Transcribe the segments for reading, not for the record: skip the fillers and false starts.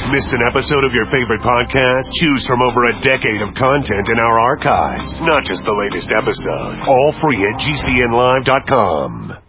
Missed an episode of your favorite podcast? Choose from over a decade of content in our archives, not just the latest episode. All free at GCNlive.com.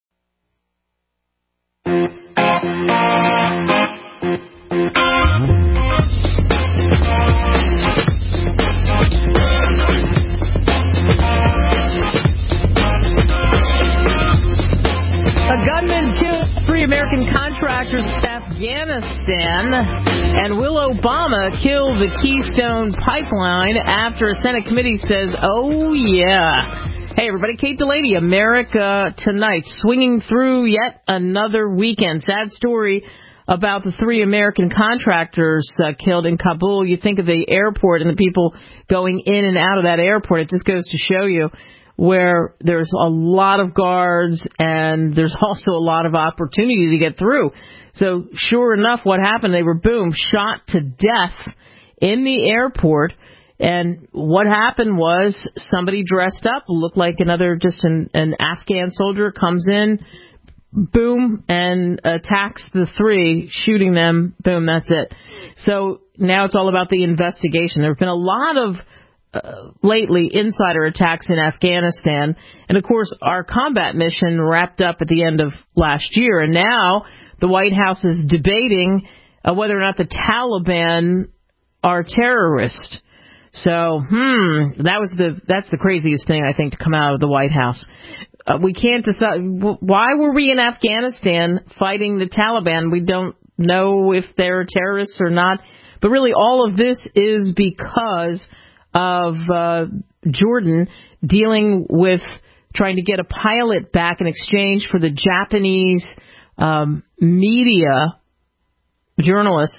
A gunman killed 3 American contractors in Afghanistan, and will Obama kill the Keystone Pipeline after a Senate committee says, oh, yeah. Hey, everybody, Kate Delaney, America Tonight, swinging through yet another weekend. Sad story about the 3 American contractors killed in Kabul. You think of the airport and the people going in and out of that airport. It just goes to show you where there's a lot of guards and there's also a lot of opportunity to get through. So sure enough, what happened, they were, boom, shot to death in the airport. And what happened was somebody dressed up, looked like just an Afghan soldier, comes in, boom, and attacks the 3, shooting them, boom, that's it. So now it's all about the investigation. There have been a lot of lately insider attacks in Afghanistan, and of course our combat mission wrapped up at the end of last year, and now the White House is debating whether or not the Taliban are terrorists. So that's the craziest thing, I think, to come out of the White House. We can't decide why were we in Afghanistan fighting the Taliban. We don't know if they're terrorists or not, but really all of this is because of Jordan dealing with trying to get a pilot back in exchange for the Japanese media journalist,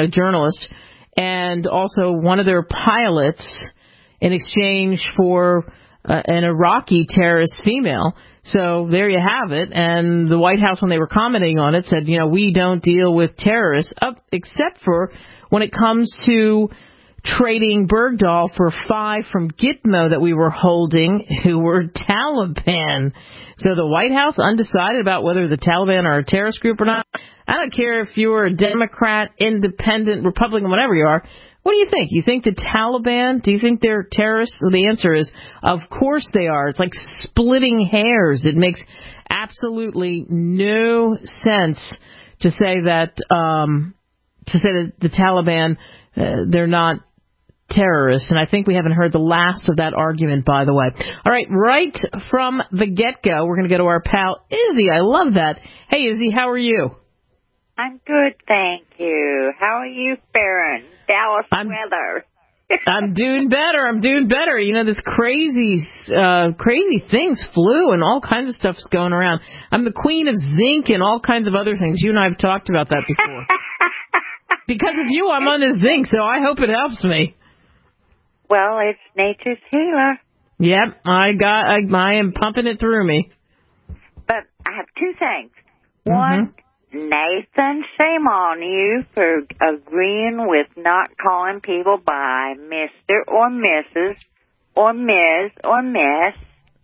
and also one of their pilots in exchange for an Iraqi terrorist female. So there you have it. And the White House, when they were commenting on it, said, we don't deal with terrorists, except for when it comes to trading Bergdahl for 5 from Gitmo that we were holding who were Taliban. So the White House undecided about whether the Taliban are a terrorist group or not. I don't care if you're a Democrat, Independent, Republican, whatever you are. What do you think? You think the Taliban, do you think they're terrorists? Well, the answer is, of course they are. It's like splitting hairs. It makes absolutely no sense to say that the Taliban, they're not terrorists, and I think we haven't heard the last of that argument, by the way. All right from the get-go, we're going to go to our pal, Izzy. I love that. Hey, Izzy, how are you? I'm good, thank you. How are you faring? Dallas weather. I'm doing better. This crazy things, flu, and all kinds of stuff's going around. I'm the queen of zinc and all kinds of other things. You and I have talked about that before. Because of you, I'm on this zinc, so I hope it helps me. Well, it's nature's healer. Yep, I am pumping it through me. But I have 2 things. One, Nathan, shame on you for agreeing with not calling people by Mr. or Mrs. or Ms. or Miss.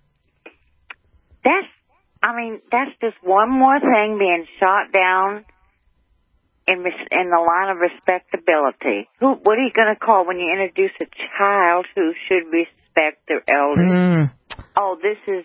That's just one more thing being shot down in the line of respectability. What are you going to call when you introduce a child who should respect their elders? Oh, this is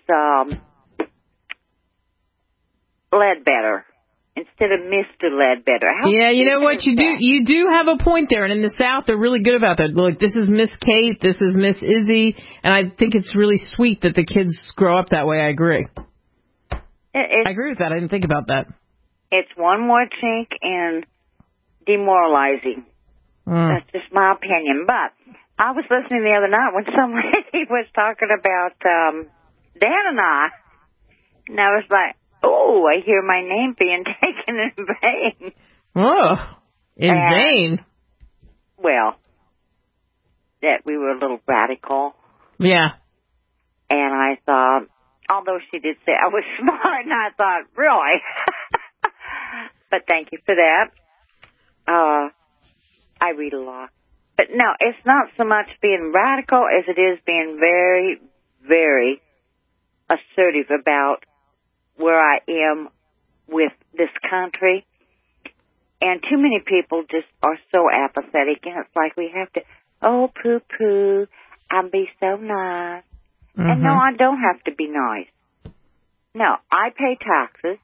Ledbetter instead of Mr. Ledbetter. Yeah, you know what? You do have a point there, and in the South, they're really good about that. Look, this is Miss Kate, this is Miss Izzy, and I think it's really sweet that the kids grow up that way. I agree. I agree with that. I didn't think about that. It's one more chink and demoralizing. That's just my opinion. But I was listening the other night when some lady was talking about Dan and I was like, oh, I hear my name being taken in vain. Oh, in vain? Well, that we were a little radical. Yeah. And I thought, although she did say I was smart, and I thought, really? But thank you for that. I read a lot. But no, it's not so much being radical as it is being very, very assertive about where I am with this country. And too many people just are so apathetic, and it's like we have to, poo-poo, I'll be so nice. Mm-hmm. And no, I don't have to be nice. No, I pay taxes,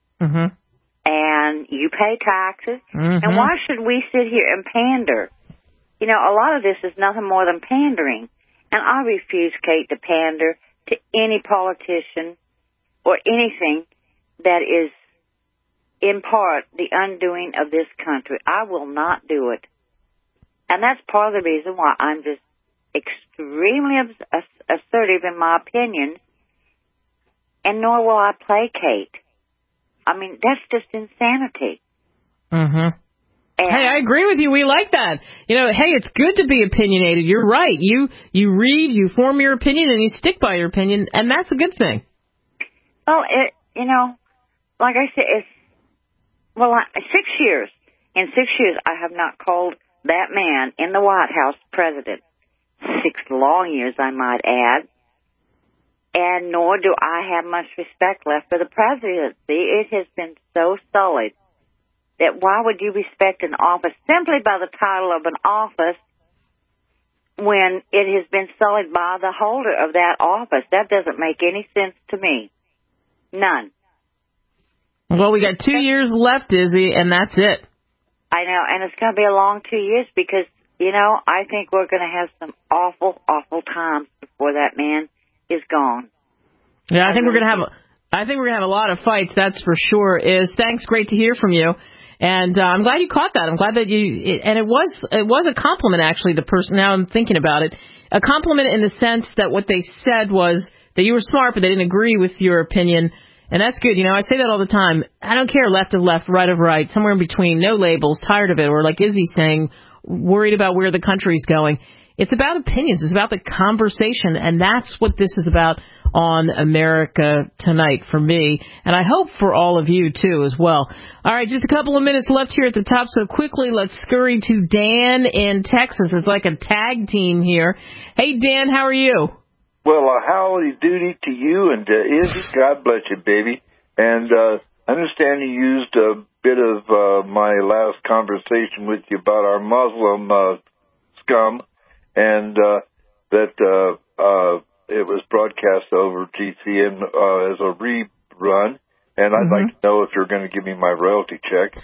and you pay taxes, and why should we sit here and pander? You know, a lot of this is nothing more than pandering, and I refuse, Kate, to pander to any politician or anything that is, in part, the undoing of this country. I will not do it. And that's part of the reason why I'm just extremely assertive in my opinion, and nor will I placate. I mean, that's just insanity. Hey, I agree with you. We like that. You know, hey, it's good to be opinionated. You're right. You read, you form your opinion, and you stick by your opinion, and that's a good thing. Well, like I said, 6 years. In 6 years, I have not called that man in the White House president. 6 long years, I might add. And nor do I have much respect left for the presidency. It has been so solid that why would you respect an office simply by the title of an office when it has been sullied by the holder of that office? That doesn't make any sense to me. None. Well, we got 2 years left, Izzy, and that's it. I know, and it's going to be a long 2 years because, you know, I think we're going to have some awful, awful times before that man is gone. Yeah, I think we're going to have a lot of fights, that's for sure. Thanks, great to hear from you. And I'm glad you caught that. I'm glad that and it was a compliment, actually, the person, now I'm thinking about it, a compliment in the sense that what they said was that you were smart, but they didn't agree with your opinion. And that's good. You know, I say that all the time. I don't care left of left, right of right, somewhere in between, no labels, tired of it, or like Izzy saying, worried about where the country's going. It's about opinions. It's about the conversation, and that's what this is about on America Tonight for me, and I hope for all of you, too, as well. All right, just a couple of minutes left here at the top, so quickly let's scurry to Dan in Texas. It's like a tag team here. Hey, Dan, how are you? Well, howdy doody to you and Izzy. God bless you, baby. And I understand you used a bit of my last conversation with you about our Muslim scum, and that it was broadcast over GCN as a rerun. And I'd like to know if you're going to give me my royalty check.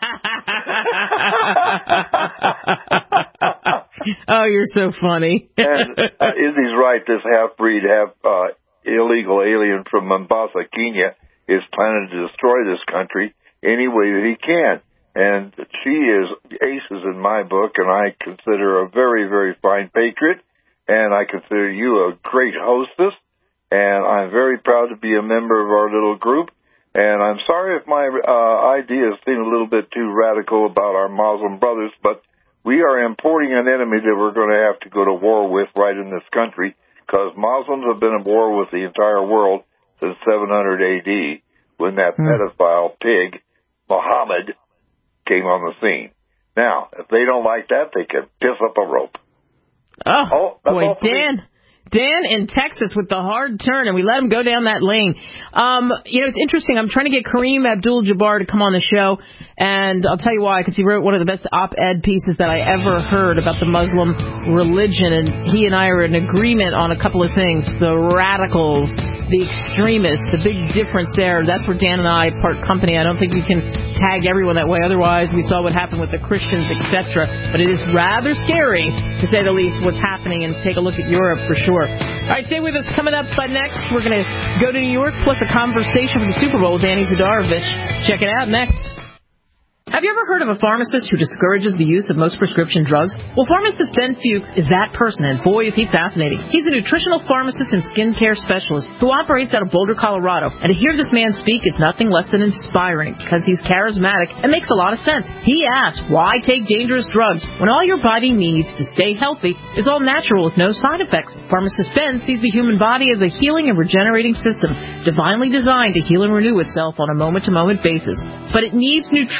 Oh, you're so funny. And Izzy's right. This half-breed, illegal alien from Mombasa, Kenya, is planning to destroy this country any way that he can. And she is aces in my book, and I consider her a very, very fine patriot. And I consider you a great hostess. And I'm very proud to be a member of our little group. And I'm sorry if my ideas seem a little bit too radical about our Muslim brothers, but we are importing an enemy that we're going to have to go to war with right in this country, because Muslims have been at war with the entire world since 700 A.D., when that pedophile pig, Muhammad, came on the scene. Now, if they don't like that, they can piss up a rope. Oh boy, Dan in Texas with the hard turn, and we let him go down that lane. You know, it's interesting. I'm trying to get Kareem Abdul-Jabbar to come on the show, and I'll tell you why, because he wrote one of the best op-ed pieces that I ever heard about the Muslim religion, and he and I are in agreement on a couple of things. The radicals, the extremists, the big difference there. That's where Dan and I part company. I don't think we can tag everyone that way. Otherwise, we saw what happened with the Christians, etc. But it is rather scary, to say the least, what's happening, and take a look at Europe for sure. All right, stay with us. Coming up next, we're going to go to New York, plus a conversation for the Super Bowl with Danny Zadarovich. Check it out next. Have you ever heard of a pharmacist who discourages the use of most prescription drugs? Well, pharmacist Ben Fuchs is that person, and boy, is he fascinating. He's a nutritional pharmacist and skincare specialist who operates out of Boulder, Colorado. And to hear this man speak is nothing less than inspiring, because he's charismatic and makes a lot of sense. He asks, why take dangerous drugs when all your body needs to stay healthy is all natural with no side effects? Pharmacist Ben sees the human body as a healing and regenerating system, divinely designed to heal and renew itself on a moment-to-moment basis. But it needs nutrition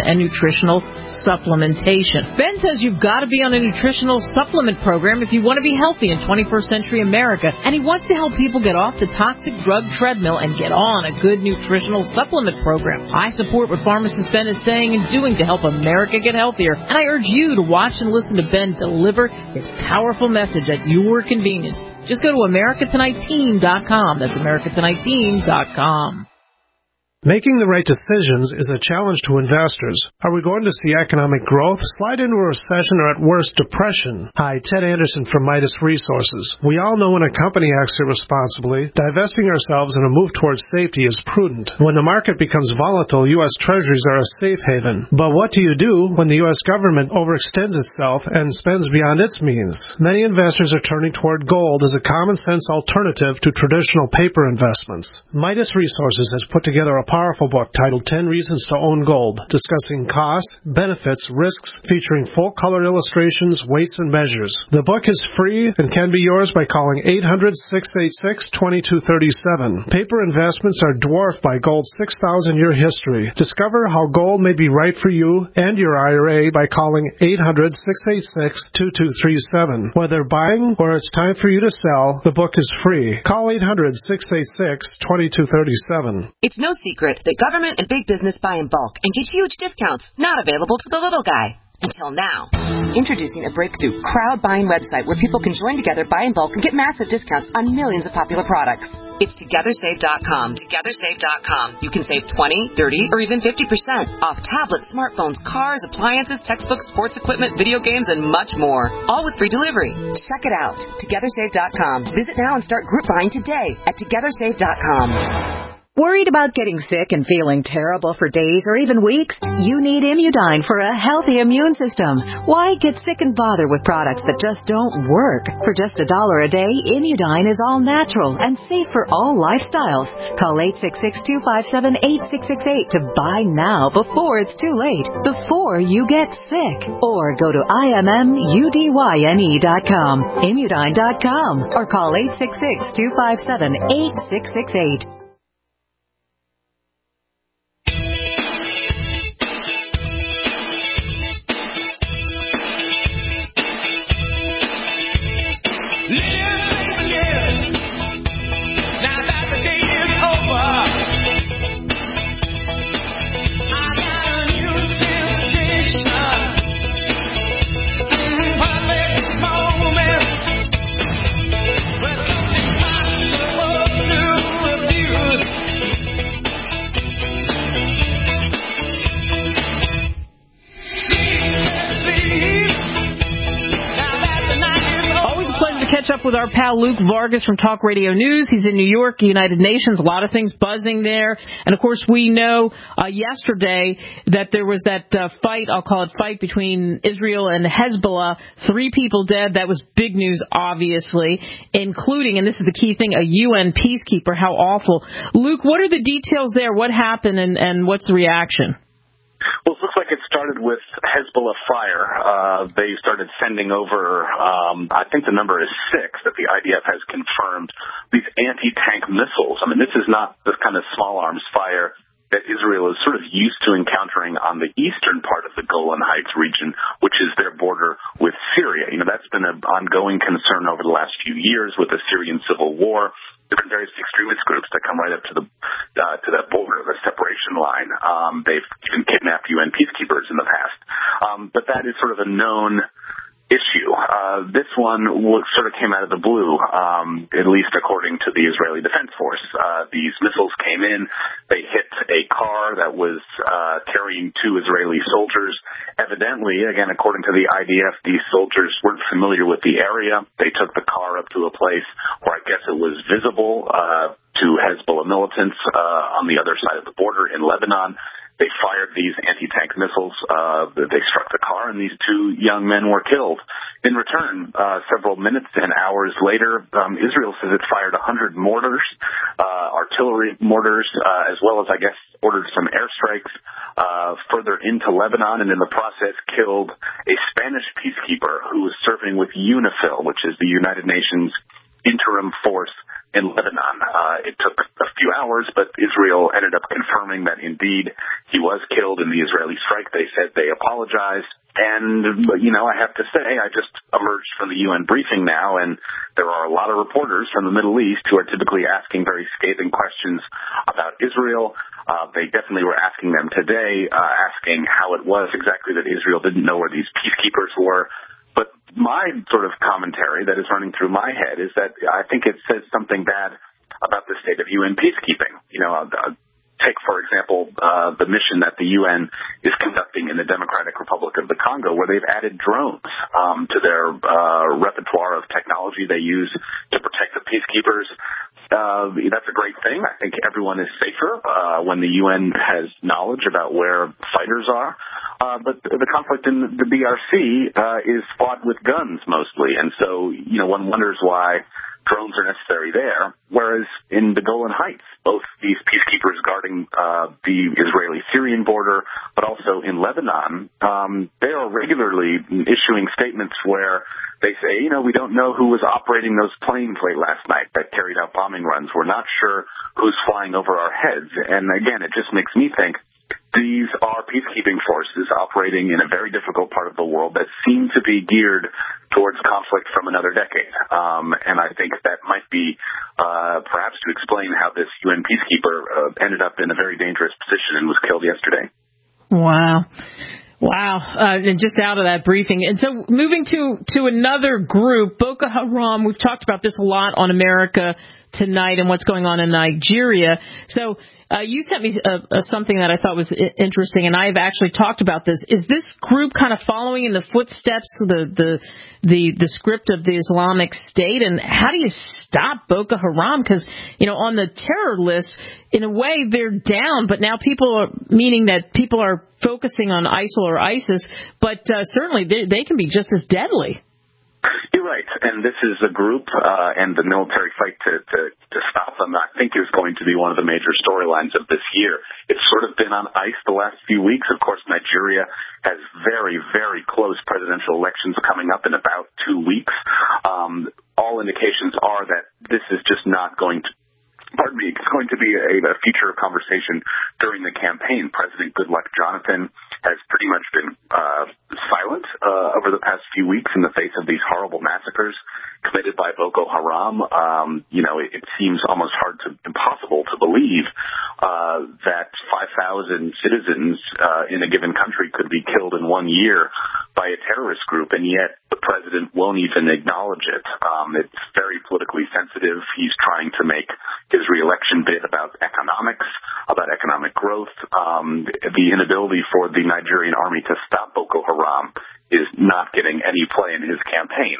and nutritional supplementation. Ben says you've got to be on a nutritional supplement program if you want to be healthy in 21st century America, and he wants to help people get off the toxic drug treadmill and get on a good nutritional supplement program. I support what pharmacist Ben is saying and doing to help America get healthier, and I urge you to watch and listen to Ben deliver his powerful message at your convenience. Just go to AmericaTonightTeam.com. That's AmericaTonightTeam.com. Making the right decisions is a challenge to investors. Are we going to see economic growth, slide into a recession, or at worst, depression? Hi, Ted Anderson from Midas Resources. We all know when a company acts irresponsibly, divesting ourselves in a move towards safety is prudent. When the market becomes volatile, U.S. Treasuries are a safe haven. But what do you do when the U.S. government overextends itself and spends beyond its means? Many investors are turning toward gold as a common-sense alternative to traditional paper investments. Midas Resources has put together a powerful book titled 10 Reasons to Own Gold, discussing costs, benefits, risks, featuring full-color illustrations, weights, and measures. The book is free and can be yours by calling 800-686-2237. Paper investments are dwarfed by gold's 6,000-year history. Discover how gold may be right for you and your IRA by calling 800-686-2237. Whether buying or it's time for you to sell, the book is free. Call 800-686-2237. It's no secret that government and big business buy in bulk and get huge discounts not available to the little guy. Until now. Introducing a breakthrough crowd buying website where people can join together, buy in bulk, and get massive discounts on millions of popular products. It's TogetherSave.com. TogetherSave.com. You can save 20, 30, or even 50% off tablets, smartphones, cars, appliances, textbooks, sports equipment, video games, and much more. All with free delivery. Check it out. TogetherSave.com. Visit now and start group buying today at TogetherSave.com. Worried about getting sick and feeling terrible for days or even weeks? You need Immudyne for a healthy immune system. Why get sick and bother with products that just don't work? For just $1 a day, Immudyne is all natural and safe for all lifestyles. Call 866-257-8668 to buy now before it's too late, before you get sick. Or go to IMMUDYNE.com, Immudyne.com, or call 866-257-8668. Up with our pal Luke Vargas from Talk Radio News. He's in New York, United Nations, a lot of things buzzing there. And, of course, we know yesterday that there was that fight, I'll call it fight, between Israel and Hezbollah. 3 people dead. That was big news, obviously, including, and this is the key thing, a UN peacekeeper. How awful. Luke, what are the details there? What happened and what's the reaction? Well, it looks like it started with Hezbollah fire. They started sending over, I think the number is 6 that the IDF has confirmed, these anti-tank missiles. I mean, this is not the kind of small arms fire that Israel is sort of used to encountering on the eastern part of the Golan Heights region, which is their border with Syria. You know, that's been an ongoing concern over the last few years with the Syrian civil war. There are various extremist groups that come right up to that border, the separation line. They've even kidnapped UN peacekeepers in the past. But that is sort of a known issue. This one sort of came out of the blue, at least according to the Israeli Defense Force. These missiles came in. They hit a car that was carrying 2 Israeli soldiers. Evidently, again, according to the IDF, these soldiers weren't familiar with the area. They took the car up to a place where I guess it was visible to Hezbollah militants on the other side of the border in Lebanon. They fired these anti-tank missiles. They struck the car, and these 2 young men were killed. In return, several minutes and hours later, Israel says it fired 100 mortars, artillery mortars, as well as, I guess, ordered some airstrikes further into Lebanon, and in the process killed a Spanish peacekeeper who was serving with UNIFIL, which is the United Nations interim force in Lebanon. It took a few hours, but Israel ended up confirming that indeed he was killed in the Israeli strike. They said they apologized. And, I have to say, I just emerged from the UN briefing now, and there are a lot of reporters from the Middle East who are typically asking very scathing questions about Israel. They definitely were asking them today, asking how it was exactly that Israel didn't know where these peacekeepers were. But my sort of commentary that is running through my head is that I think it says something bad about the state of UN peacekeeping. Take, for example, the mission that the UN is conducting in the Democratic Republic of the Congo, where they've added drones to their repertoire of technology they use to protect the peacekeepers. That's a great thing. I think everyone is safer when the UN has knowledge about where fighters are. But the conflict in the DRC is fought with guns mostly. And so, one wonders why drones are necessary there, whereas in the Golan Heights, both these peacekeepers guarding the Israeli-Syrian border, but also in Lebanon, they are regularly issuing statements where they say, we don't know who was operating those planes late last night that carried out bombing runs. We're not sure who's flying over our heads. And again, it just makes me think these are peacekeeping forces operating in a very difficult part of the world that seem to be geared towards conflict from another decade. And I think that might be perhaps to explain how this UN peacekeeper ended up in a very dangerous position and was killed yesterday. Wow. And just out of that briefing. And so moving to another group, Boko Haram, we've talked about this a lot on America Tonight and what's going on in Nigeria. So you sent me something that I thought was interesting, and I've actually talked about this. Is this group kind of following in the footsteps of the script of the Islamic State? And how do you stop Boko Haram? Because, on the terror list, in a way, they're down, but now meaning that people are focusing on ISIL or ISIS, but certainly they can be just as deadly. You're right, and this is a group, and the military fight to stop them, I think, is going to be one of the major storylines of this year. It's sort of been on ice the last few weeks. Of course, Nigeria has very, very close presidential elections coming up in about 2 weeks. All indications are that this is just not going to it's going to be a feature of conversation during the campaign. President Goodluck Jonathan has pretty much been silent over the past few weeks in the face of these horrible massacres committed by Boko Haram. It seems almost impossible to believe that 5,000 citizens in a given country could be killed in 1 year by a terrorist group, and yet the president won't even acknowledge it. It's very politically sensitive. He's trying to make his re-election bid about economics, about economic growth. The inability for the Nigerian army to stop Boko Haram is not getting any play in his campaign.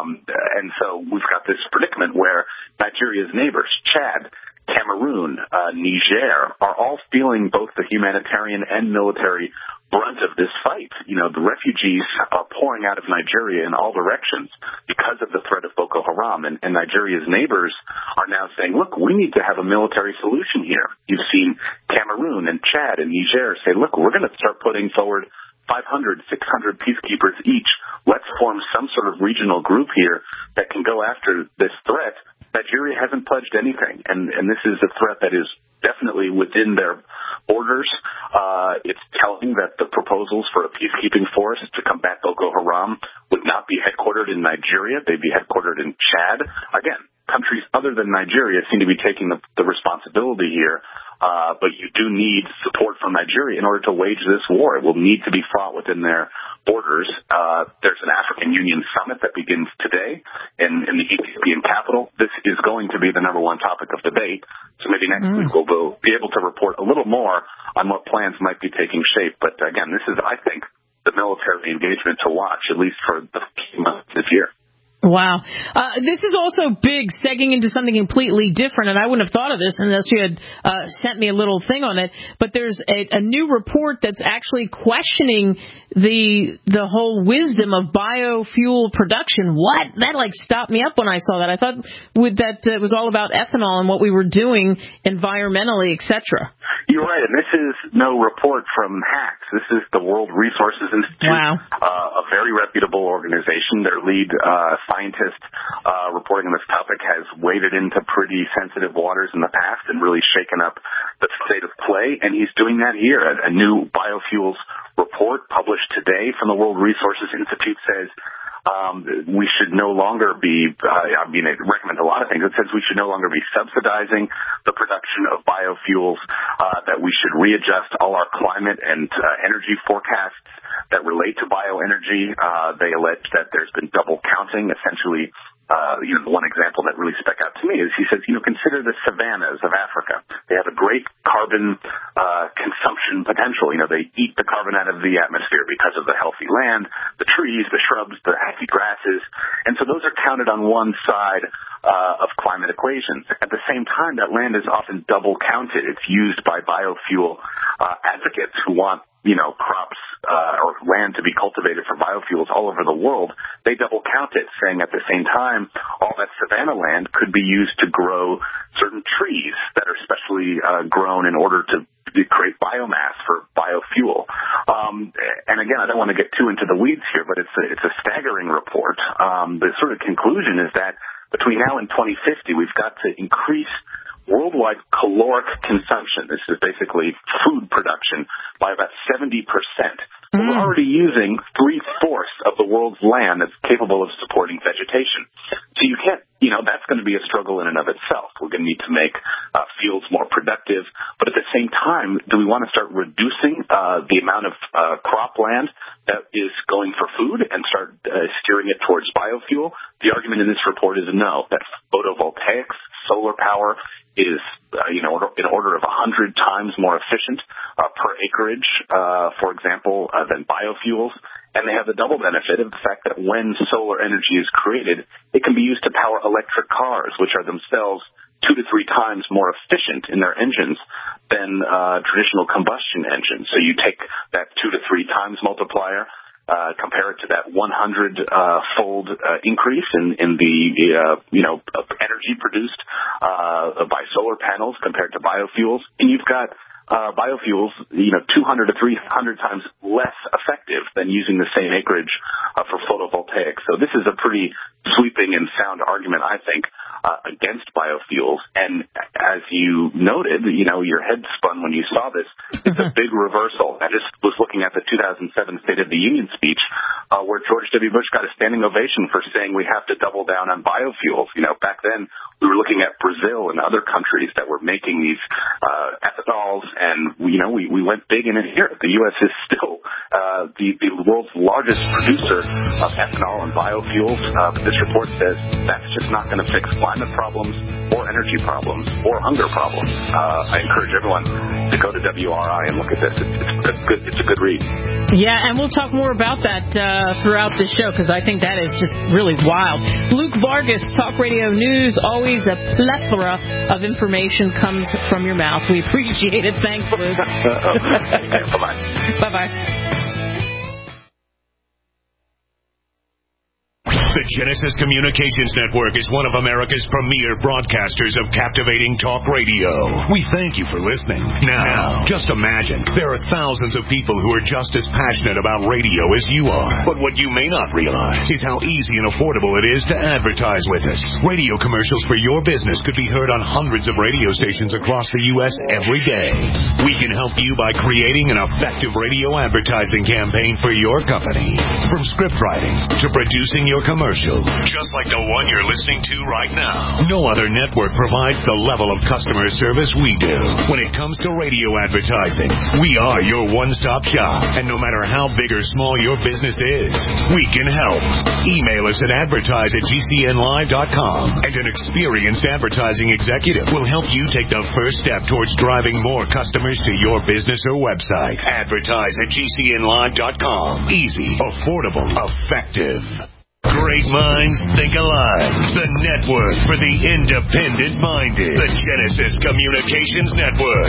And so we've got this predicament where Nigeria's neighbors, Chad, Cameroon, Niger, are all feeling both the humanitarian and military brunt of this fight. The refugees are pouring out of Nigeria in all directions because of the threat of Boko Haram. And Nigeria's neighbors are now saying, look, we need to have a military solution here. You've seen Cameroon and Chad and Niger say, look, we're going to start putting forward 500, 600 peacekeepers each. Let's form some sort of regional group here that can go after this threat. Nigeria hasn't pledged anything, and this is a threat that is definitely within their borders. It's telling that the proposals for a peacekeeping force to combat Boko Haram would not be headquartered in Nigeria. They'd be headquartered in Chad. Again, countries other than Nigeria seem to be taking the responsibility here. But you do need support from Nigeria in order to wage this war. It will need to be fought within their borders. There's an African Union summit that begins today in the Ethiopian capital. This is going to be the number one topic of debate. So maybe next week we'll be able to report a little more on what plans might be taking shape. But again, this is, I think, the military engagement to watch, at least for the few months this year. Wow. This is also big, segging into something completely different, and I wouldn't have thought of this unless you had sent me a little thing on it, but there's a new report that's actually questioning the whole wisdom of biofuel production. What? That, stopped me up when I saw that. I thought that it was all about ethanol and what we were doing environmentally, etc. You're right, and this is no report from HACS. This is the World Resources Institute, wow. A very reputable organization. Their lead scientist reporting on this topic has waded into pretty sensitive waters in the past and really shaken up the state of play, and he's doing that here. A new biofuels report published today from the World Resources Institute says we should no longer be, it recommends a lot of things. It says we should no longer be subsidizing the production of biofuels, that we should readjust all our climate and energy forecasts that relate to bioenergy. They allege that there's been double counting. Essentially, the one example that really stuck out to me is he says, consider the savannas of Africa. They have a great carbon consumption potential. They eat the carbon out of the atmosphere because of the healthy land, the trees, the shrubs, the healthy grasses. And so those are counted on one side of climate equations. At the same time, that land is often double counted. It's used by biofuel advocates who want crops or land to be cultivated for biofuels all over the world. They double count it, saying at the same time, all that savanna land could be used to grow certain trees that are specially grown in order to create biomass for biofuel. And again, I don't want to get too into the weeds here, but it's a staggering report. The sort of conclusion is that between now and 2050, we've got to increase worldwide caloric consumption, this is basically food production, by about 70%. We're already using 3/4 of the world's land that's capable of supporting vegetation. So you can't, that's going to be a struggle in and of itself. We're going to need to make fields more productive. But at the same time, do we want to start reducing the amount of cropland that is going for food and start steering it towards biofuel? The argument in this report is no, that photovoltaics, solar power is, in order of 100 times more efficient per acreage, for example, than biofuels. And they have the double benefit of the fact that when solar energy is created, it can be used to power electric cars, which are themselves 2 to 3 times more efficient in their engines than traditional combustion engines. So you take that 2 to 3 times multiplier, compare it to that 100-fold increase in the energy produced by solar panels compared to biofuels, and you've got biofuels, 200 to 300 times less effective than using the same acreage for photovoltaics. So this is a pretty sweeping and sound argument, I think, against biofuels. And as you noted, your head spun when you saw this. It's a big reversal. I just was looking at the 2007 State of the Union speech where George W. Bush got a standing ovation for saying we have to double down on biofuels. Back then we were looking at Brazil and other countries that were making these ethanols, and we went big in it here. The U.S. is still the world's largest producer of ethanol and biofuels. But this report says that's just not going to fix climate problems or energy problems or hunger problems. I encourage everyone to go to WRI and look at this. It's a good read. Yeah, and we'll talk more about that throughout the show because I think that is just really wild. Luke Vargas, Talk Radio News. Always a plethora of information comes from your mouth. We appreciate it. Thanks, Luke. Bye-bye. Bye-bye. The Genesis Communications Network is one of America's premier broadcasters of captivating talk radio. We thank you for listening. Now, just imagine, there are thousands of people who are just as passionate about radio as you are. But what you may not realize is how easy and affordable it is to advertise with us. Radio commercials for your business could be heard on hundreds of radio stations across the U.S. every day. We can help you by creating an effective radio advertising campaign for your company. From script writing to producing your commercial, just like the one you're listening to right now. No other network provides the level of customer service we do. When it comes to radio advertising, we are your one-stop shop. And no matter how big or small your business is, we can help. Email us at advertise@gcnlive.com, and an experienced advertising executive will help you take the first step towards driving more customers to your business or website. Advertise@gcnlive.com. Easy, affordable, effective. Great minds think alike. The network for the independent-minded. The Genesis Communications Network.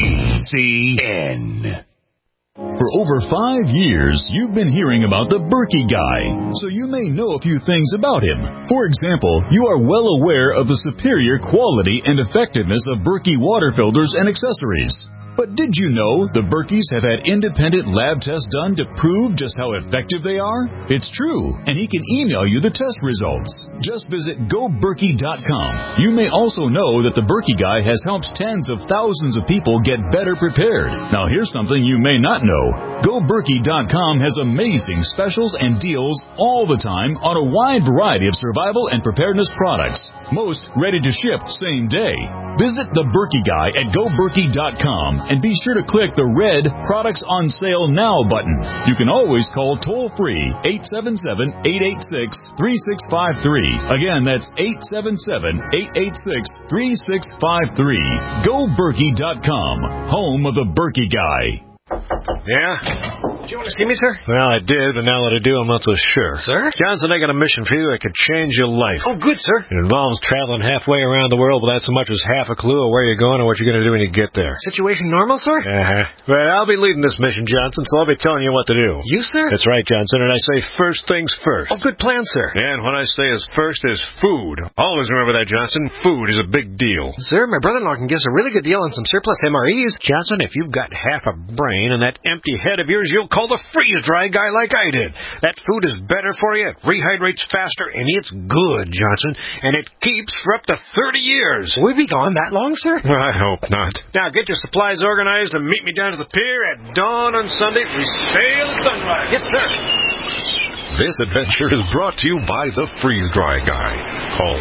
GCN. For over 5 years, you've been hearing about the Berkey Guy, so you may know a few things about him. For example, you are well aware of the superior quality and effectiveness of Berkey water filters and accessories. But did you know the Berkeys have had independent lab tests done to prove just how effective they are? It's true, and he can email you the test results. Just visit GoBerkey.com. You may also know that the Berkey Guy has helped tens of thousands of people get better prepared. Now here's something you may not know. GoBerkey.com has amazing specials and deals all the time on a wide variety of survival and preparedness products. Most ready to ship same day. Visit the Berkey Guy at GoBerkey.com and be sure to click the red Products on Sale Now button. You can always call toll-free 877-886-3653. Again, that's 877-886-3653. GoBerkey.com, home of the Berkey Guy. Yeah? Did you want to see me, sir? Well, I did, but now that I do, I'm not so sure. Sir? Johnson, I got a mission for you that could change your life. Oh, good, sir. It involves traveling halfway around the world without so much as half a clue of where you're going or what you're going to do when you get there. Situation normal, sir? Well, I'll be leading this mission, Johnson, so I'll be telling you what to do. You, sir? That's right, Johnson, and I say first things first. Oh, good plan, sir. And what I say is first is food. Always remember that, Johnson. Food is a big deal. Sir, my brother-in-law can give us a really good deal on some surplus MREs. Johnson, if you've got half a brain and that empty head of yours, you'll call the freeze-dry guy like I did. That food is better for you, it rehydrates faster, and it's good, Johnson, and it keeps for up to 30 years. Will we be gone that long, sir? I hope not. Now get your supplies organized and meet me down to the pier at dawn on Sunday. We sail at sunrise. Yes, sir. This adventure is brought to you by the Freeze Dry Guy. Call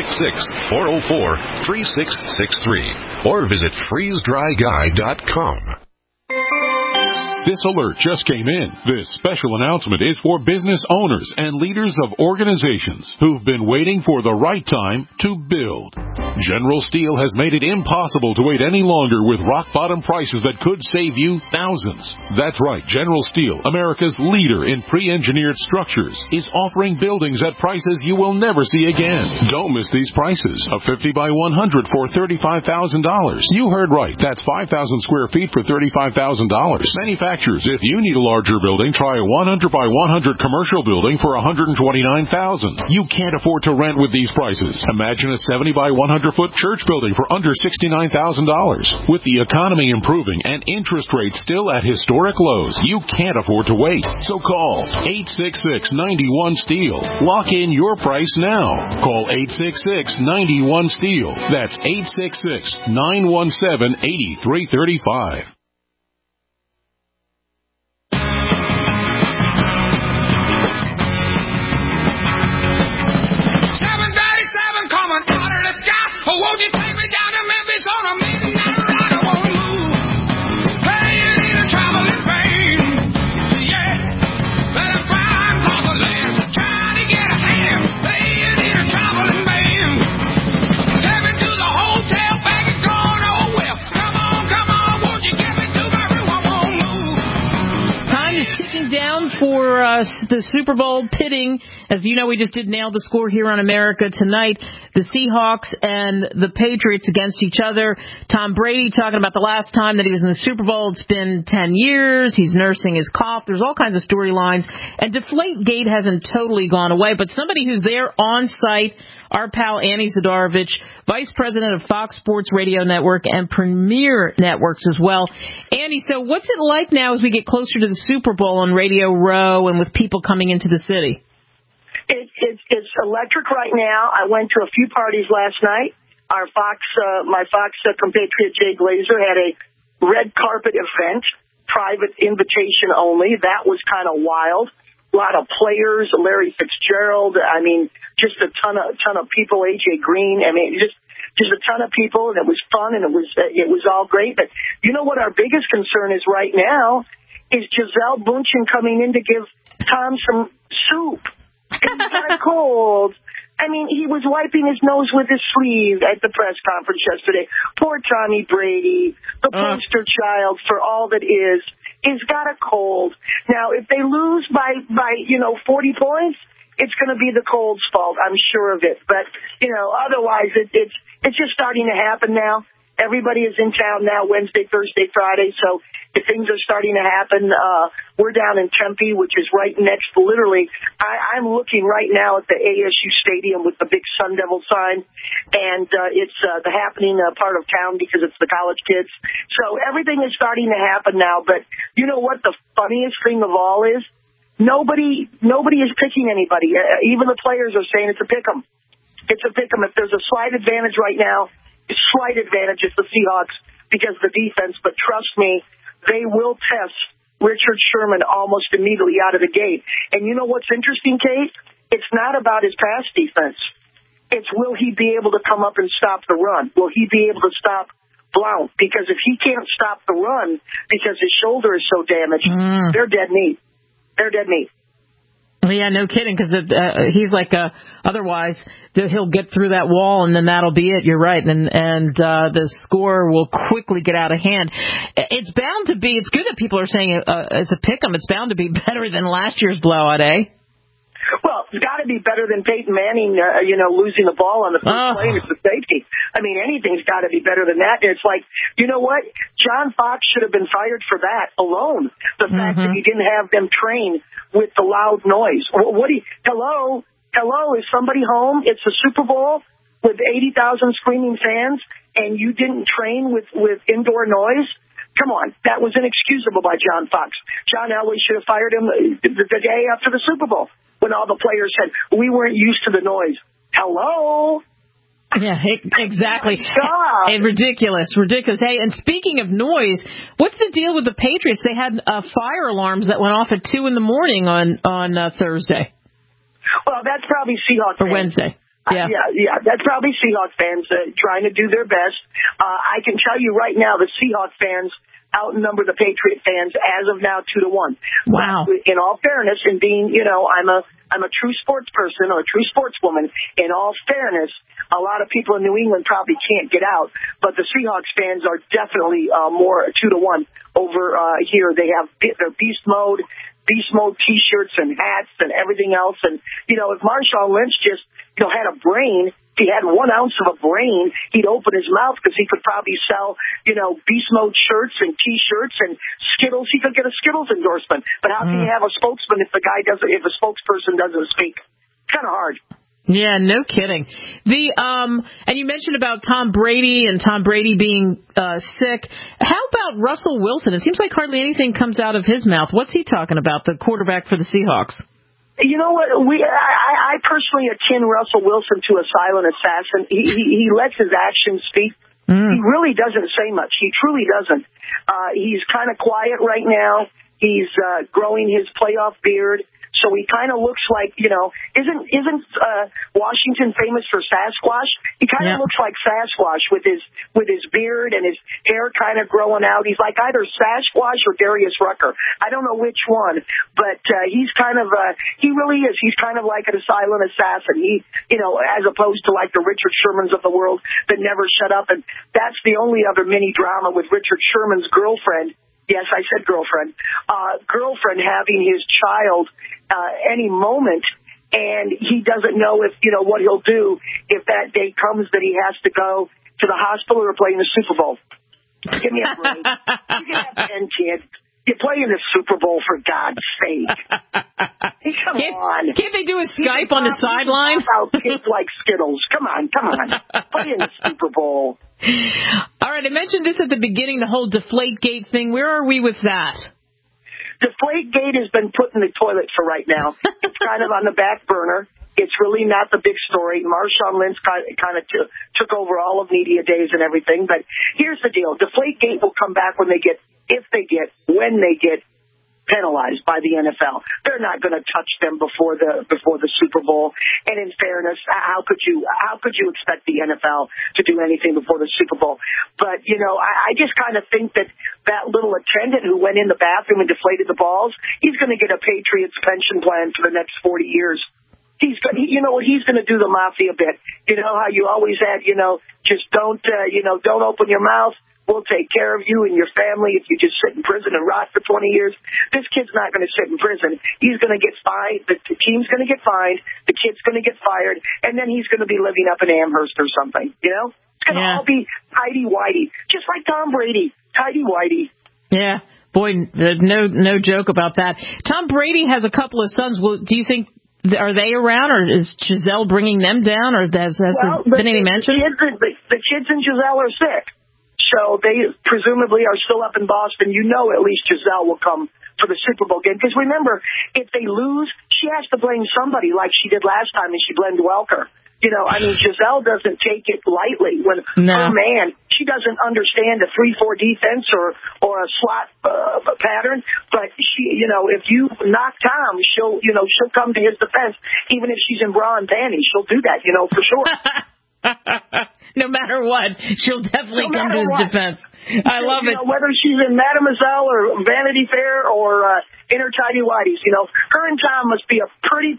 866-404-3663 or visit freezedryguy.com. This alert just came in. This special announcement is for business owners and leaders of organizations who've been waiting for the right time to build. General Steel has made it impossible to wait any longer with rock-bottom prices that could save you thousands. That's right, General Steel, America's leader in pre-engineered structures, is offering buildings at prices you will never see again. Don't miss these prices. A 50 by 100 for $35,000. You heard right. That's 5,000 square feet for $35,000. Manufacturers, if you need a larger building, try a 100 by 100 commercial building for $129,000. You can't afford to rent with these prices. Imagine a 70 by 100 foot church building for under $69,000. With the economy improving and interest rates still at historic lows, you can't afford to wait. So call 866-91-STEEL. Lock in your price now. Call 866-91-STEEL. That's 866-917-8335. Oh, won't you take me down to Memphis on a midnight ride? I won't move. Playing in a traveling band. Yeah, let it climb across the land. Trying to get a hand. Playing in a traveling band. Take me to the hotel, back and gone. Oh, well, come on, won't you get me to my room? I won't move. Time is ticking down for the Super Bowl pitting. As you know, we just did Nail the Score here on America tonight. The Seahawks and the Patriots against each other. Tom Brady talking about the last time that he was in the Super Bowl. It's been 10 years. He's nursing his cough. There's all kinds of storylines. And Deflategate hasn't totally gone away, but somebody who's there on site, our pal Annie Zadarovich, Vice President of Fox Sports Radio Network and Premier Networks as well. Annie, so what's it like now as we get closer to the Super Bowl on Radio Row and with people coming into the city? It's electric right now. I went to a few parties last night. My Fox compatriot Jay Glazer had a red carpet event, private invitation only. That was kind of wild. A lot of players, Larry Fitzgerald. I mean, just a ton of people. AJ Green. I mean, just a ton of people, and it was fun, and it was all great. But you know what our biggest concern is right now is Gisele Bündchen coming in to give Tom some soup. It's kind of cold. I mean, he was wiping his nose with his sleeve at the press conference yesterday. Poor Tommy Brady, the poster child for all that is. He's got a cold. Now, if they lose by 40 points, it's going to be the cold's fault. I'm sure of it. But, otherwise, it's just starting to happen now. Everybody is in town now Wednesday, Thursday, Friday, so if things are starting to happen, we're down in Tempe, which is right next, literally, I'm looking right now at the ASU Stadium with the big Sun Devil sign, and it's the happening part of town because it's the college kids. So everything is starting to happen now, but you know what the funniest thing of all is? Nobody is picking anybody. Even the players are saying it's a pick 'em. It's a pick 'em. If there's a slight advantage right now, the slight advantage is the Seahawks because of the defense. But trust me, they will test Richard Sherman almost immediately out of the gate. And you know what's interesting, Kate? It's not about his pass defense. It's will he be able to come up and stop the run? Will he be able to stop Blount? Because if he can't stop the run because his shoulder is so damaged, they're dead meat. They're dead meat. Yeah, no kidding, because he's like, otherwise he'll get through that wall and then that'll be it. You're right. And the score will quickly get out of hand. It's bound to be, it's good that people are saying it's a pick 'em. It's bound to be better than last year's blowout, eh? Well, it's got to be better than Peyton Manning, losing the ball on the first play. It's a safety. I mean, anything's got to be better than that. And it's like, you know what? John Fox should have been fired for that alone. The fact that he didn't have them train with the loud noise. Hello, is somebody home? It's the Super Bowl with 80,000 screaming fans, and you didn't train with indoor noise? Come on, that was inexcusable by John Fox. John Elway should have fired him the day after the Super Bowl when all the players said, we weren't used to the noise. Hello? Yeah, exactly. Oh hey, ridiculous. Hey, and speaking of noise, what's the deal with the Patriots? They had fire alarms that went off at 2 in the morning on Thursday. Well, that's probably Seahawks or fans. Wednesday. Yeah. Yeah. That's probably Seahawks fans trying to do their best. I can tell you right now, the Seahawks fans outnumber the Patriot fans as of now 2-1. Wow. But in all fairness, and being, I'm a true sports person or a true sportswoman. In all fairness, a lot of people in New England probably can't get out, but the Seahawks fans are definitely more 2-1 over here. They have their beast mode T-shirts and hats and everything else. And if Marshawn Lynch just had a brain, if he had 1 ounce of a brain, he'd open his mouth because he could probably sell, beast mode shirts and T-shirts and Skittles. He could get a Skittles endorsement. But how can you have a spokesman if a spokesperson doesn't speak? Kind of hard. Yeah, no kidding. And you mentioned about Tom Brady and Tom Brady being sick. How about Russell Wilson? It seems like hardly anything comes out of his mouth. What's he talking about, the quarterback for the Seahawks? You know what? I personally akin Russell Wilson to a silent assassin. He lets his actions speak. He really doesn't say much. He truly doesn't. He's kind of quiet right now. He's growing his playoff beard. So he kind of looks like, isn't Washington famous for Sasquatch? He kind of looks like Sasquatch with his beard and his hair kind of growing out. He's like either Sasquatch or Darius Rucker. I don't know which one, but he's kind of he really is. He's kind of like a silent assassin. He, as opposed to like the Richard Shermans of the world that never shut up. And that's the only other mini drama with Richard Sherman's girlfriend. Yes, I said girlfriend. Girlfriend having his child any moment, and he doesn't know if what he'll do if that day comes that he has to go to the hospital or play in the Super Bowl. Give me a break. You can have 10 kids. You play in the Super Bowl, for God's sake. Hey, come on. Can't they do a Skype on the sideline? How kids like Skittles. Come on. Play in the Super Bowl. All right, I mentioned this at the beginning, the whole Deflategate thing. Where are we with that? Deflategate has been put in the toilet for right now. It's kind of on the back burner. It's really not the big story. Marshawn Lynch kind of took over all of media days and everything. But here's the deal. Deflategate will come back when they get penalized by the NFL. They're not going to touch them before the Super Bowl. And in fairness, how could you expect the NFL to do anything before the Super Bowl? But I just kind of think that little attendant who went in the bathroom and deflated the balls, he's going to get a Patriots pension plan for the next 40 years. He's going to do the mafia bit. You know how you always had, just don't open your mouth. We'll take care of you and your family if you just sit in prison and rot for 20 years. This kid's not going to sit in prison. He's going to get fined. The team's going to get fined. The kid's going to get fired. And then he's going to be living up in Amherst or something, It's going to all be tighty-whitey, just like Tom Brady, tighty-whitey. Yeah. Boy, no joke about that. Tom Brady has a couple of sons. Well, do you think, are they around, or is Giselle bringing them down, or has there been any mention? The kids and Giselle are sick, so they presumably are still up in Boston. You know, at least Giselle will come for the Super Bowl game. Because remember, if they lose, she has to blame somebody like she did last time, and she blamed Welker. You know, I mean, Giselle doesn't take it lightly when her man, she doesn't understand a 3-4 defense or a slot pattern. But she, you know, if you knock Tom, she'll come to his defense. Even if she's in bra and panties, she'll do that, you know, for sure. No matter what, she'll definitely come to his defense. I love it. Whether she's in Mademoiselle or Vanity Fair or Inner Tidy Whities, you know, her and Tom must be a pretty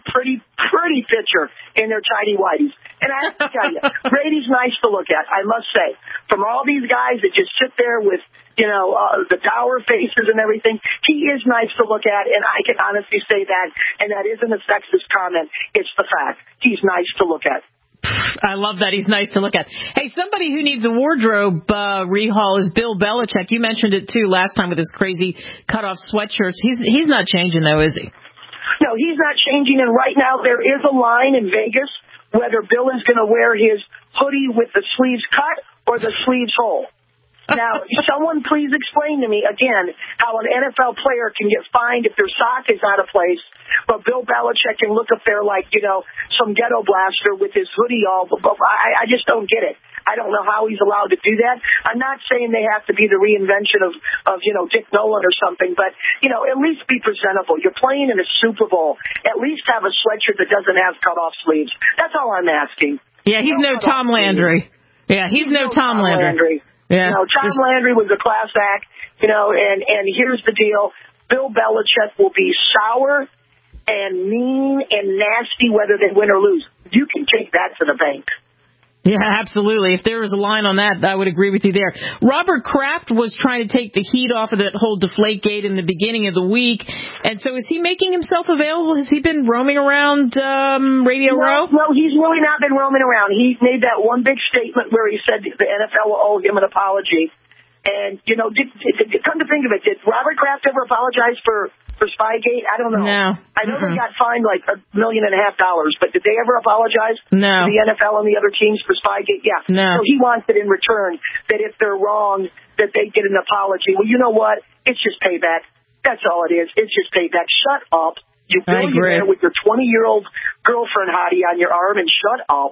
picture in their Tidy Whities. And I have to tell you, Brady's nice to look at, I must say. From all these guys that just sit there with, you know, the dour faces and everything, he is nice to look at, and I can honestly say that, and that isn't a sexist comment. It's the fact. He's nice to look at. I love that. He's nice to look at. Hey, somebody who needs a wardrobe rehaul is Bill Belichick. You mentioned it, too, last time with his crazy cut-off sweatshirts. He's not changing, though, is he? No, he's not changing. And right now there is a line in Vegas whether Bill is going to wear his hoodie with the sleeves cut or the sleeves whole. Now, someone please explain to me, again, how an NFL player can get fined if their sock is out of place, but Bill Belichick can look up there like, you know, some ghetto blaster with his hoodie all. I just don't get it. I don't know how he's allowed to do that. I'm not saying they have to be the reinvention of you know, Dick Nolan or something, but, you know, at least be presentable. You're playing in a Super Bowl. At least have a sweatshirt that doesn't have cut-off sleeves. That's all I'm asking. Yeah, he's no Tom Landry. Yeah, he's no Tom Landry. Yeah. You know, Tom Landry was a class act, you know, and here's the deal. Bill Belichick will be sour and mean and nasty whether they win or lose. You can take that to the bank. Yeah, absolutely. If there was a line on that, I would agree with you there. Robert Kraft was trying to take the heat off of that whole Deflategate in the beginning of the week. And so is he making himself available? Has he been roaming around Radio Row? No, he's really not been roaming around. He made that one big statement where he said the NFL will owe him an apology. And, you know, come to think of it, did Robert Kraft ever apologize for Spygate? I don't know. No. I know they got fined like $1.5 million, but did they ever apologize to the NFL and the other teams for Spygate? Yeah. No. So he wants it in return that if they're wrong, that they get an apology. Well, you know what? It's just payback. That's all it is. It's just payback. Shut up. You billionaire with your 20-year-old girlfriend hottie on your arm, and shut up.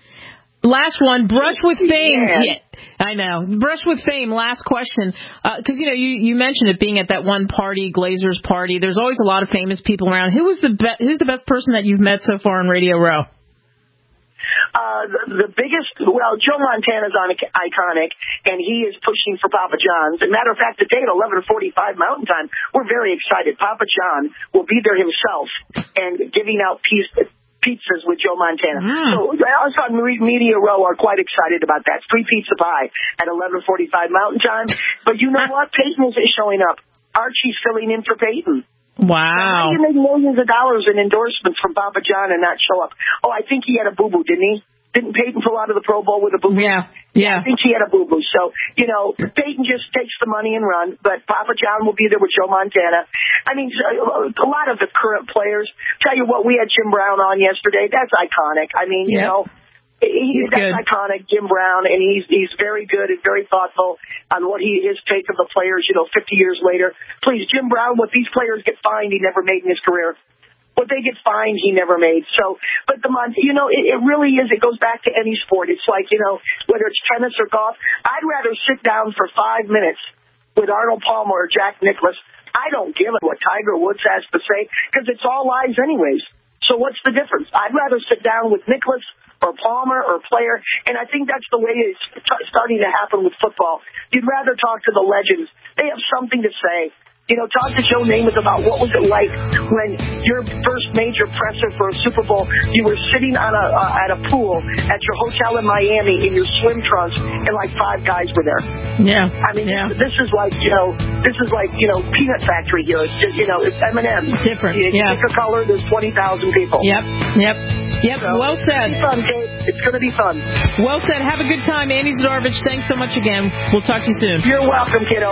Last one, Brush with Fame. Yeah, I know. Brush with Fame, last question. Because, you know, you mentioned it being at that one party, Glazer's party. There's always a lot of famous people around. Who's the best person that you've met so far on Radio Row? The biggest, well, Joe Montana's iconic, and he is pushing for Papa John's. As a matter of fact, today at 11:45 Mountain Time, we're very excited. Papa John will be there himself and giving out pizzas with Joe Montana. So us on Media Row are quite excited about that. Free pizza pie at 11:45 Mountain Time. But you know what? Peyton is showing up. Archie's filling in for Peyton. Wow. How do you make millions of dollars in endorsements from Papa John and not show up? Oh, I think he had a boo-boo, didn't he? Didn't Peyton pull out of the Pro Bowl with a boo-boo? Yeah. I think he had a boo-boo. So, you know, Peyton just takes the money and run, but Papa John will be there with Joe Montana. I mean, a lot of the current players. Tell you what, we had Jim Brown on yesterday. That's iconic. I mean, you know, that's iconic, Jim Brown, and he's very good and very thoughtful on what his take of the players, you know, 50 years later. Please, Jim Brown, what these players get fined, he never made in his career. What they get fined, he never made. So, but you know, it really is. It goes back to any sport. It's like, you know, whether it's tennis or golf. I'd rather sit down for 5 minutes with Arnold Palmer or Jack Nicklaus. I don't give a what Tiger Woods has to say because it's all lies anyways. So what's the difference? I'd rather sit down with Nicklaus or Palmer or Player, and I think that's the way it's starting to happen with football. You'd rather talk to the legends. They have something to say. You know, talk to Joe Namath about what was it like when your first major presser for a Super Bowl, you were sitting on at a pool at your hotel in Miami in your swim trunks, and like 5 guys were there. Yeah. I mean, this is like, you know, Peanut Factory here. It's, you know, it's M&M. Different. You pick a color, there's 20,000 people. Yep. Yep, So, well said. It's going to be fun, Kate. It's going to be fun. Well said. Have a good time. Andy Zarovich, thanks so much again. We'll talk to you soon. You're welcome, kiddo.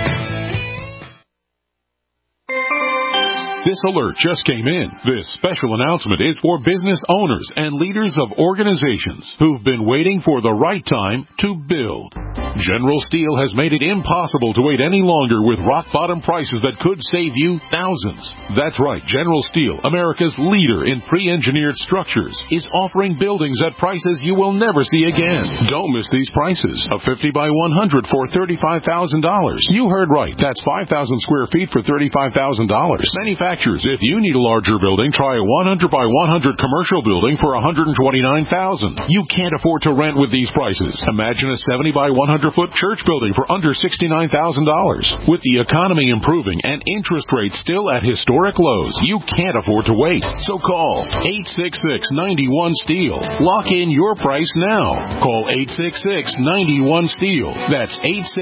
This alert just came in. This special announcement is for business owners and leaders of organizations who've been waiting for the right time to build. General Steel has made it impossible to wait any longer with rock-bottom prices that could save you thousands. That's right, General Steel, America's leader in pre-engineered structures, is offering buildings at prices you will never see again. Don't miss these prices. A 50 by 100 for $35,000. You heard right. That's 5,000 square feet for $35,000. Manufacturers, if you need a larger building, try a 100 by 100 commercial building for $129,000. You can't afford to rent with these prices. Imagine a 70 by 100-foot church building for under $69,000. With the economy improving and interest rates still at historic lows, you can't afford to wait. So call 866-91-STEEL. Lock in your price now. Call 866-91-STEEL. That's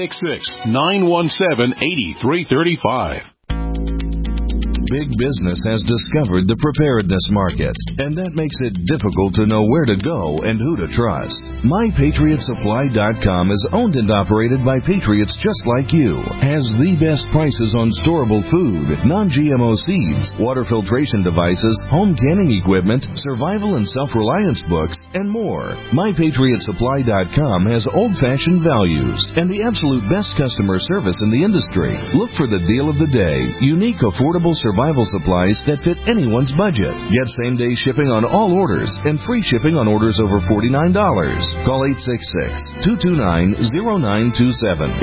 866-917-8335. Big business has discovered the preparedness market, and that makes it difficult to know where to go and who to trust. MyPatriotSupply.com is owned and operated by patriots just like you, has the best prices on storable food, non-GMO seeds, water filtration devices, home canning equipment, survival and self-reliance books, and more. MyPatriotSupply.com has old-fashioned values and the absolute best customer service in the industry. Look for the deal of the day, unique, affordable survival supplies that fit anyone's budget. Get same-day shipping on all orders and free shipping on orders over $49. Call 866-229-0927,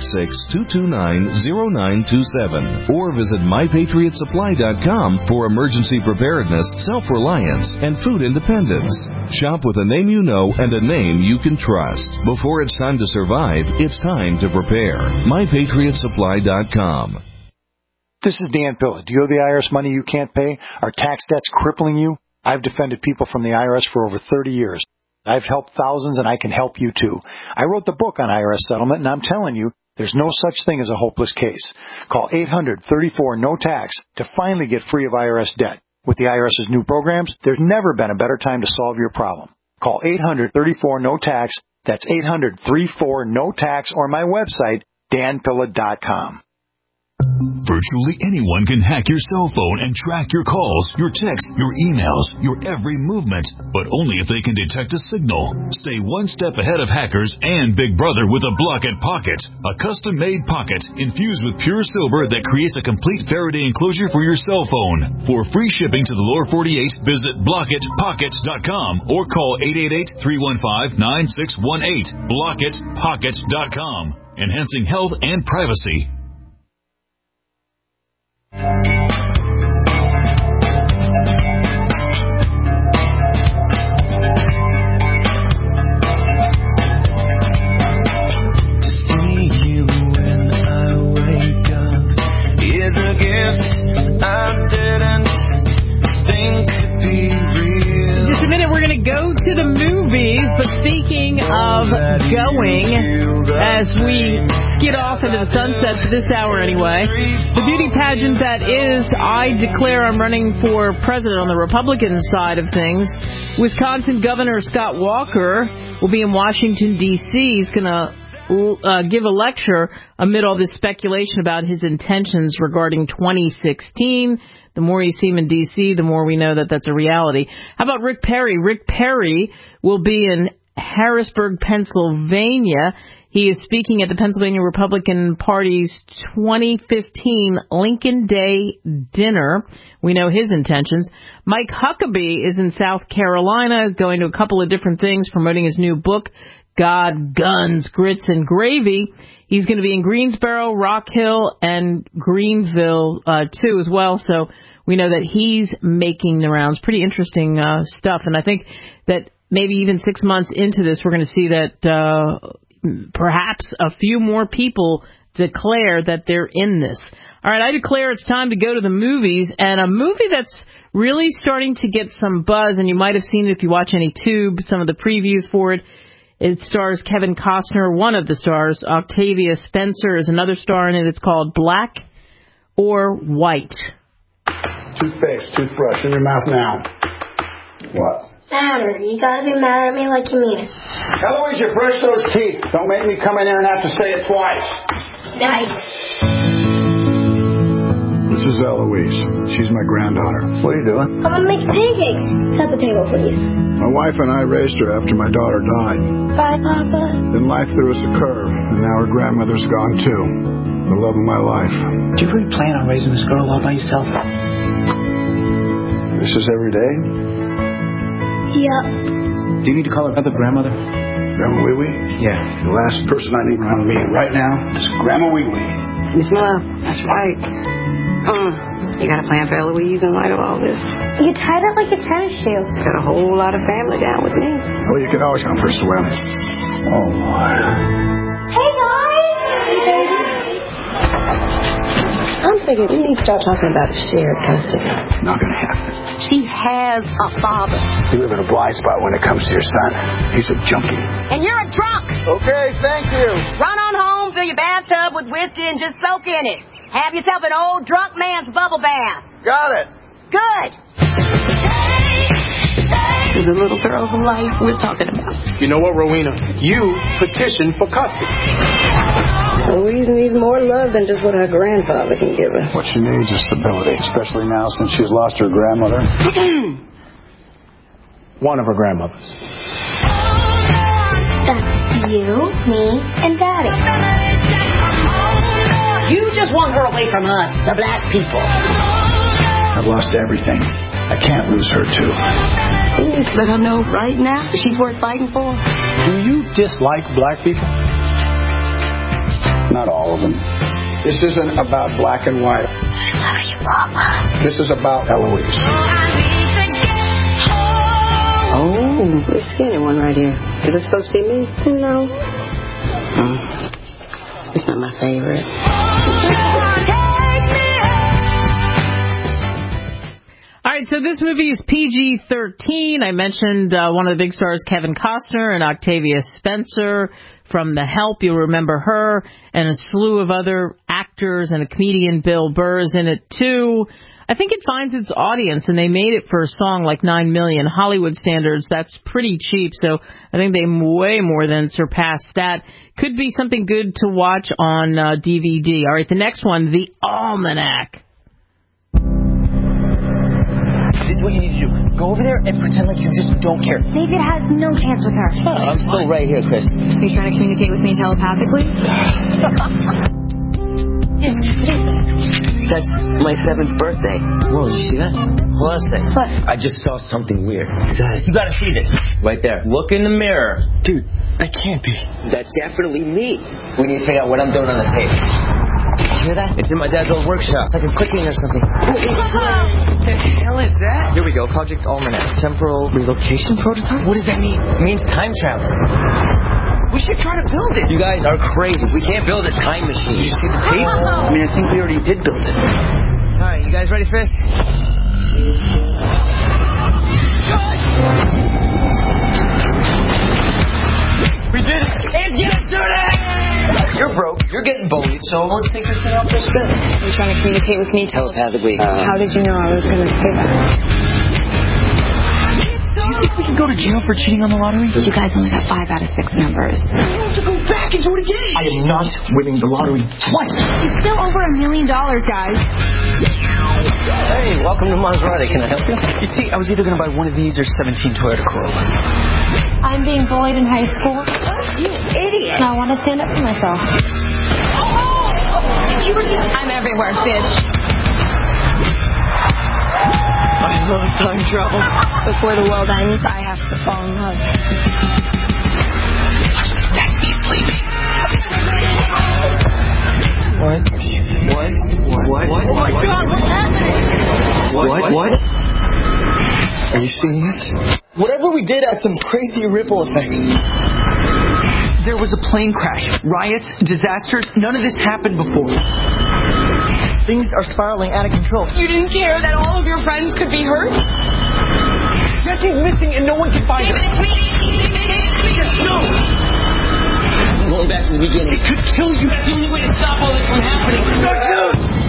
866-229-0927, or visit MyPatriotSupply.com for emergency preparedness, self-reliance, and food independence. Shop with a name you know and a name you can trust. Before it's time to survive, it's time to prepare. MyPatriotSupply.com. This is Dan Pilla. Do you owe the IRS money you can't pay? Are tax debts crippling you? I've defended people from the IRS for over 30 years. I've helped thousands, and I can help you too. I wrote the book on IRS settlement, and I'm telling you, there's no such thing as a hopeless case. Call 800-34-NO-TAX to finally get free of IRS debt. With the IRS's new programs, there's never been a better time to solve your problem. Call 800-34-NO-TAX. That's 800-34-NO-TAX, or my website, danpilla.com. Virtually anyone can hack your cell phone and track your calls, your texts, your emails, your every movement, but only if they can detect a signal. Stay one step ahead of hackers and Big Brother with a Blockit Pocket, a custom-made pocket infused with pure silver that creates a complete Faraday enclosure for your cell phone. For free shipping to the lower 48, visit BlockitPockets.com or call 888-315-9618. BlockitPockets.com, enhancing health and privacy. To the movies, but speaking of going, as we skid off into the sunset for this hour anyway, the beauty pageant that is I Declare I'm Running for President on the Republican side of things. Wisconsin Governor Scott Walker will be in Washington, D.C. He's going to give a lecture amid all this speculation about his intentions regarding 2016. The more you see him in D.C., the more we know that that's a reality. How about Rick Perry? Rick Perry will be in Harrisburg, Pennsylvania. He is speaking at the Pennsylvania Republican Party's 2015 Lincoln Day dinner. We know his intentions. Mike Huckabee is in South Carolina, going to a couple of different things, promoting his new book, God, Guns, Grits, and Gravy. He's going to be in Greensboro, Rock Hill, and Greenville, too, as well. So we know that he's making the rounds. Pretty interesting stuff. And I think that maybe even 6 months into this, we're going to see that perhaps a few more people declare that they're in this. All right, I declare it's time to go to the movies. And a movie that's really starting to get some buzz, and you might have seen it if you watch any Tube, some of the previews for it. It stars Kevin Costner, one of the stars. Octavia Spencer is another star in it. It's called Black or White. Toothpaste, toothbrush, in your mouth now. What? Matter. You gotta be mad at me like you mean it. Eloise, you brush those teeth. Don't make me come in there and have to say it twice. Nice. This is Eloise. She's my granddaughter. What are you doing? I'm gonna make pancakes. Set the table, please. My wife and I raised her after my daughter died. Bye, Papa. Then life threw us a curve, and now her grandmother's gone too. The love of my life. Do you really plan on raising this girl all by yourself? This is every day? Yep. Do you need to call her other grandmother? Grandma Wee Wee? Yeah. The last person I need around me right now is Grandma Wee Wee. Miss Miller, that's right. You got a plan for Eloise in light of all this? You tied it like a tennis shoe. It's got a whole lot of family down with me. Well, you can always come for a swim. Oh, my. Hey, guys! Hey, baby. I'm thinking we need to start talking about shared custody. Not gonna happen. She has a father. You live in a blind spot when it comes to your son. He's a junkie. And you're a drunk. Okay, thank you. Run on home, fill your bathtub with whiskey, and just soak in it. Have yourself an old drunk man's bubble bath. Got it. Good. To the little girl's life we're talking about. You know what, Rowena? You petitioned for custody. Louise needs more love than just what her grandfather can give her. What she needs is stability, especially now since she's lost her grandmother. One of her grandmothers. That's you, me, and Daddy. You just want her away from us, the black people. I've lost everything. I can't lose her, too. Please let her know right now that she's worth fighting for. Do you dislike black people? Not all of them. This isn't about black and white. I love you, Mama. This is about Eloise. Oh, the skinny one right here. Is it supposed to be me? No. It's not my favorite. All right, so this movie is PG-13. I mentioned one of the big stars, Kevin Costner, and Octavia Spencer from The Help. You'll remember her, and a slew of other actors, and a comedian, Bill Burr, is in it too. I think it finds its audience, and they made it for a song like $9 million. Hollywood standards, that's pretty cheap, so I think they way more than surpassed that. Could be something good to watch on DVD. All right, the next one, The Almanac. This is what you need to do. Go over there and pretend like you just don't care. David has no chance with her. Oh, I'm still right here, Chris. Are you trying to communicate with me telepathically? That's my 7th birthday. Whoa, did you see that? Hold on a second. What? I just saw something weird. Guys, you gotta see this. Right there. Look in the mirror. Dude, that can't be. That's definitely me. We need to figure out what I'm doing on the tape. You hear that? It's in my dad's old workshop. It's like a clicking or something. What the hell is that? Here we go. Project Almanac. Temporal relocation prototype? What does that mean? It means time travel. We should try to build it. You guys are crazy. We can't build a time machine. Did you see the tape? I mean, I think we already did build it. All right, you guys ready for this? We did it. It's yesterday! You're broke. You're getting bullied, so let's take this thing out for a spin. Are you trying to communicate with me telepathically? How did you know I was going to say that? Do you think we can go to jail for cheating on the lottery? You guys only got 5 out of 6 numbers. We have to go back and do it again. I am not winning the lottery twice. It's still over $1 million, guys. Hey, welcome to Maserati. Can I help you? You see, I was either going to buy one of these or 17 Toyota Corollas. I'm being bullied in high school. You idiot. And I want to stand up for myself. I'm everywhere, bitch. I love time travel. Before the world ends, I have to fall in love. That's me sleeping. What? Oh my God, what's happening? What? Are you seeing this? Whatever we did had some crazy ripple effects. There was a plane crash, riots, disasters. None of this happened before. Things are spiraling out of control. You didn't care that all of your friends could be hurt? Jessie's missing and no one can find her. No! Going back to the beginning. It could kill you. That's the only way to stop all this from happening. So soon!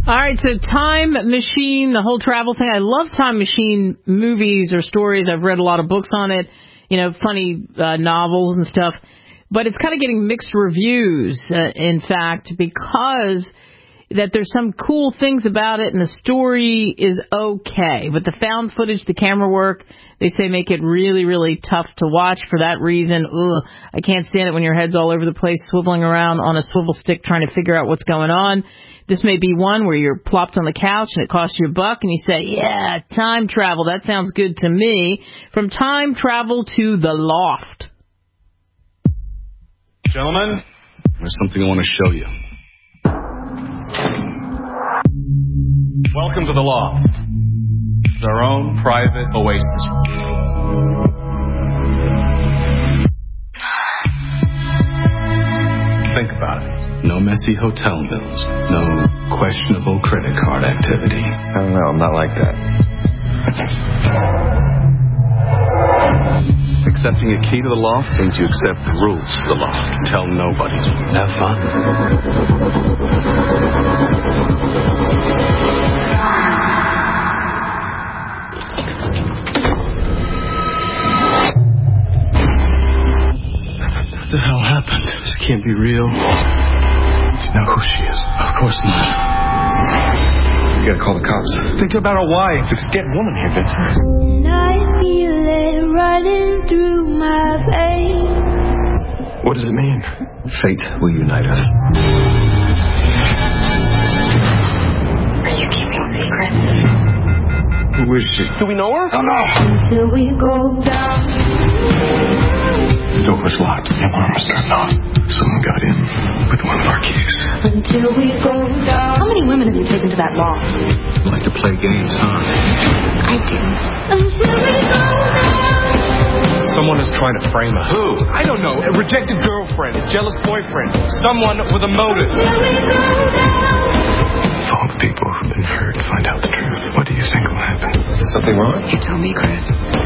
All right, so Time Machine, the whole travel thing. I love Time Machine movies or stories. I've read a lot of books on it, funny novels and stuff. But it's kind of getting mixed reviews, in fact, because that there's some cool things about it and the story is okay. But the found footage, the camera work, they say make it really, really tough to watch for that reason. I can't stand it when your head's all over the place, swiveling around on a swivel stick trying to figure out what's going on. This may be one where you're plopped on the couch and it costs you $1 and you say, yeah, time travel, that sounds good to me. From time travel to the loft. Gentlemen, there's something I want to show you. Welcome to the loft. It's our own private oasis. Think about it. No messy hotel bills. No questionable credit card activity. I don't know. I'm not like that. Accepting a key to the loft means you accept the rules to the loft. Tell nobody. Have fun. What the hell happened? This can't be real. Do you know who she is? Of course not. You gotta call the cops. Think about her wife. There's a dead woman here, Vincent. And I feel it running through my veins. What does it mean? Fate will unite us. Are you keeping secrets? Who is she? Do we know her? Oh, no! Until we go down. The door was locked. The alarm was turned off. Someone got in with one of our keys. Until we go down. How many women have you taken to that loft? You like to play games, huh? I didn't. Until we go down. Someone is trying to frame us. Who? I don't know. A rejected girlfriend, a jealous boyfriend, someone with a motive. Until we go down. If all the people who've been hurt find out the truth, what do you think will happen? Is something wrong? You tell me, Chris.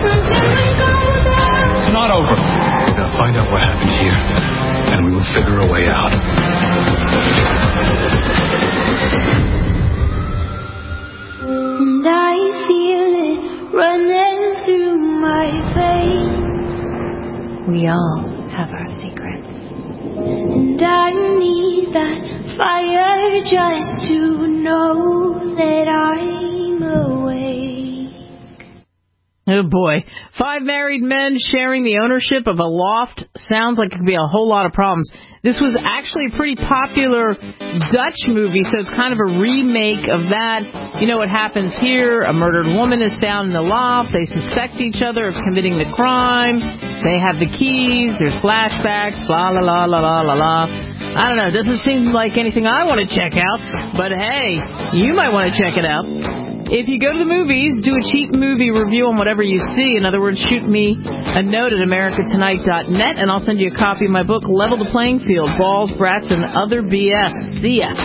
It's not over. We're going to find out what happened here, and we will figure a way out. And I feel it running through my veins. We all have our secrets. And I need that fire just to know that I'm awake. Oh, boy. 5 married men sharing the ownership of a loft sounds like it could be a whole lot of problems. This was actually a pretty popular Dutch movie, so it's kind of a remake of that. You know what happens here? A murdered woman is found in the loft. They suspect each other of committing the crime. They have the keys. There's flashbacks. Blah, la, la, la, la, la, la. I don't know. It doesn't seem like anything I want to check out. But, hey, you might want to check it out. If you go to the movies, do a cheap movie review on whatever you see. In other words, shoot me a note at americatonight.net, and I'll send you a copy of my book, Level the Playing Field, Balls, Brats, and Other BS. See ya.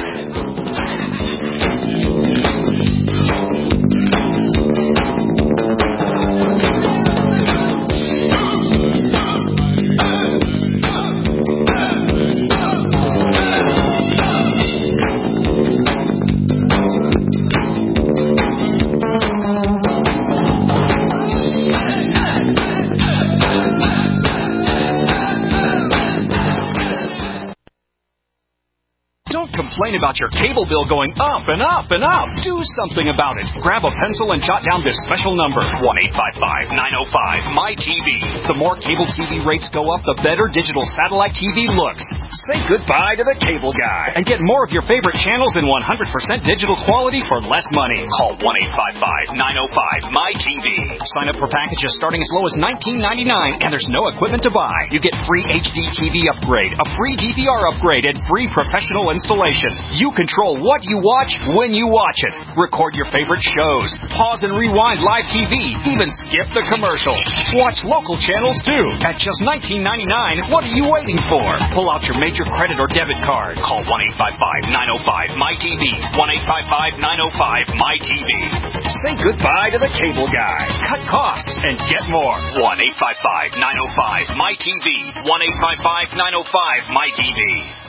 Complain about your cable bill going up and up and up. Do something about it. Grab a pencil and jot down this special number, 1-855-905-MY-TV. The more cable TV rates go up, the better digital satellite TV looks. Say goodbye to the cable guy and get more of your favorite channels in 100% digital quality for less money. Call 1-855-905-MY-TV. Sign up for packages starting as low as $19.99, and there's no equipment to buy. You get free HD TV upgrade, a free DVR upgrade, and free professional installation. You control what you watch when you watch it. Record your favorite shows. Pause and rewind live TV. Even skip the commercials. Watch local channels too. At just $19.99, what are you waiting for? Pull out your major credit or debit card. Call 1-855-905-MY-TV. 1-855-905-MY-TV. Say goodbye to the cable guy. Cut costs and get more. 1-855-905-MY-TV. 1-855-905-MY-TV.